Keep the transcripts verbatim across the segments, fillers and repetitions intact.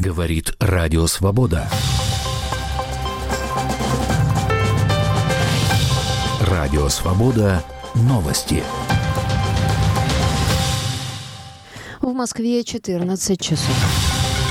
Говорит Радио Свобода. Радио Свобода. Новости. В Москве четырнадцать часов.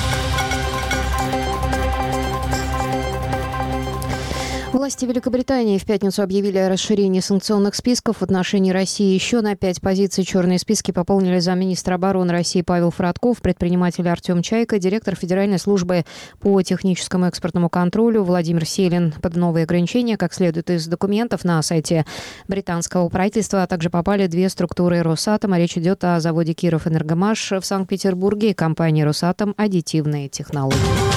Власти Великобритании в пятницу объявили о расширении санкционных списков в отношении России. Еще на пять позиций черные списки пополнили замминистра обороны России Павел Фродков, предприниматель Артем Чайка, директор Федеральной службы по техническому экспортному контролю Владимир Селин. Под новые ограничения, как следует из документов на сайте британского правительства, а также попали две структуры Росатома. Речь идет о заводе Киров-Энергомаш в Санкт-Петербурге и компании Росатом «Аддитивные технологии».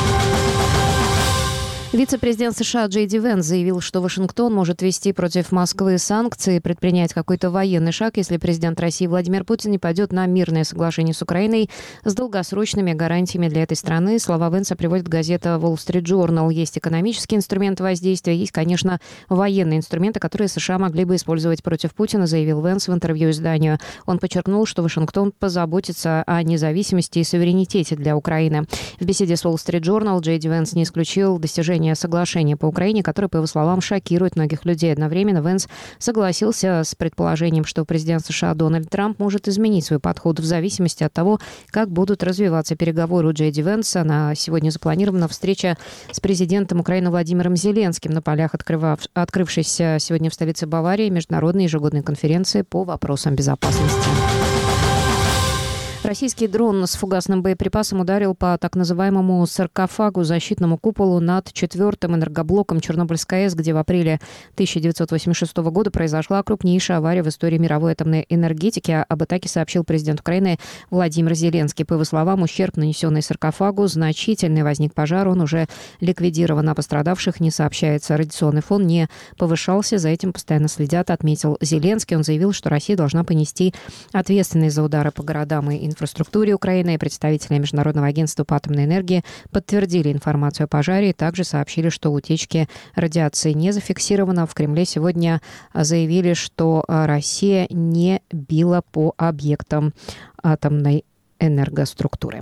Вице-президент США Джей Ди Венс заявил, что Вашингтон может ввести против Москвы санкции и предпринять какой-то военный шаг, если президент России Владимир Путин не пойдет на мирное соглашение с Украиной с долгосрочными гарантиями для этой страны. Слова Венса приводит газета Wall Street Journal. Есть экономические инструменты воздействия, есть, конечно, военные инструменты, которые США могли бы использовать против Путина, заявил Венс в интервью изданию. Он подчеркнул, что Вашингтон позаботится о независимости и суверенитете для Украины. В беседе с Wall Street Journal Джей Ди Венс не исключил достижение соглашения по Украине, которое, по его словам, шокирует многих людей. Одновременно Венс согласился с предположением, что президент США Дональд Трамп может изменить свой подход в зависимости от того, как будут развиваться переговоры у Джей Ди Венса. На сегодня запланирована встреча с президентом Украины Владимиром Зеленским на полях открывав... открывшейся сегодня в столице Баварии международной ежегодной конференции по вопросам безопасности. Российский дрон с фугасным боеприпасом ударил по так называемому саркофагу, защитному куполу над четвертым энергоблоком Чернобыльской АЭС, где в апреле тысяча девятьсот восемьдесят шестого года произошла крупнейшая авария в истории мировой атомной энергетики. Об атаке сообщил президент Украины Владимир Зеленский. По его словам, ущерб, нанесенный саркофагу, значительный. Возник пожар, он уже ликвидирован, а пострадавших не сообщается. Радиационный фон не повышался, за этим постоянно следят, отметил Зеленский. Он заявил, что Россия должна понести ответственность за удары по городам и инфраструктуре Украины. И представители Международного агентства по атомной энергии подтвердили информацию о пожаре и также сообщили, что утечки радиации не зафиксировано. В Кремле сегодня заявили, что Россия не била по объектам атомной энергоструктуры.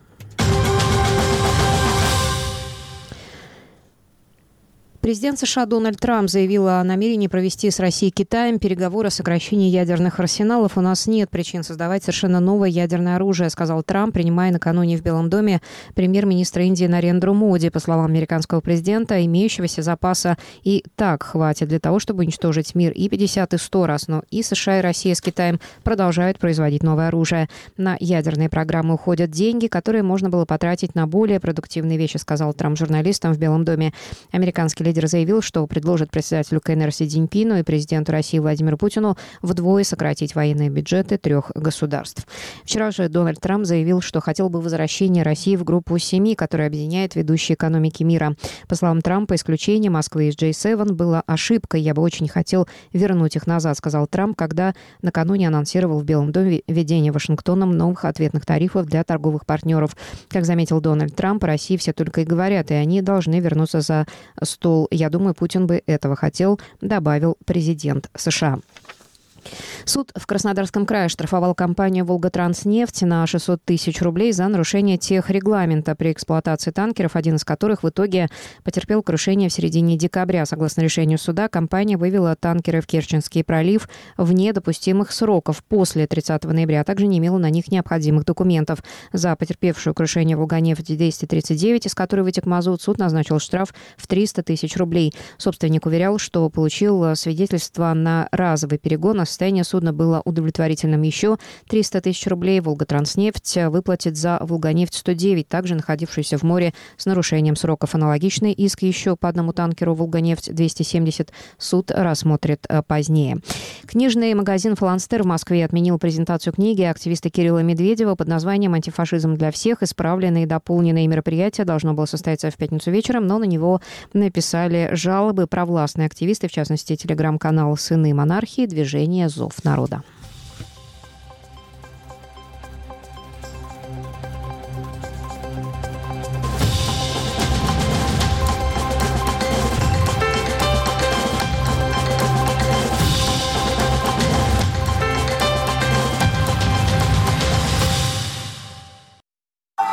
Президент США Дональд Трамп заявил о намерении провести с Россией и Китаем переговоры о сокращении ядерных арсеналов. «У нас нет причин создавать совершенно новое ядерное оружие», сказал Трамп, принимая накануне в Белом доме премьер-министра Индии Нарендру Моди. По словам американского президента, имеющегося запаса и так хватит для того, чтобы уничтожить мир и пятьдесят, и сто раз. Но и США, и Россия с Китаем продолжают производить новое оружие. На ядерные программы уходят деньги, которые можно было потратить на более продуктивные вещи, сказал Трамп журналистам в Белом доме. Американский лидер заявил, что предложит председателю КНР Си Цзиньпину и президенту России Владимиру Путину вдвое сократить военные бюджеты трех государств. Вчера же Дональд Трамп заявил, что хотел бы возвращения России в группу семи, которая объединяет ведущие экономики мира. По словам Трампа, исключение Москвы из джей семь было ошибкой. «Я бы очень хотел вернуть их назад», сказал Трамп, когда накануне анонсировал в Белом доме введение Вашингтоном новых ответных тарифов для торговых партнеров. Как заметил Дональд Трамп, о России все только и говорят, и они должны вернуться за стол. «Я думаю, Путин бы этого хотел», добавил президент США. Суд в Краснодарском крае штрафовал компанию «Волготранснефть» на шестьсот тысяч рублей за нарушение техрегламента при эксплуатации танкеров, один из которых в итоге потерпел крушение в середине декабря. Согласно решению суда, компания вывела танкеры в Керченский пролив вне допустимых сроков после тридцатого ноября, а также не имела на них необходимых документов. За потерпевшую крушение «Волгонефть» двести тридцать девять, из которой вытек мазут, суд назначил штраф в триста тысяч рублей. Собственник уверял, что получил свидетельство на разовый перегон, а состояние судна было удовлетворительным. Еще триста тысяч рублей «Волготранснефть» выплатит за «Волгонефть сто девять», также находившуюся в море с нарушением сроков. Аналогичный иск еще по одному танкеру «Волгонефть двести семьдесят» суд рассмотрит позднее. Книжный магазин «Фаланстер» в Москве отменил презентацию книги активиста Кирилла Медведева под названием «Антифашизм для всех». Исправленное и дополненное мероприятие должно было состояться в пятницу вечером, но на него написали жалобы провластные активисты, в частности, телеграм-канал «Сыны монархии», движение «Зов народа».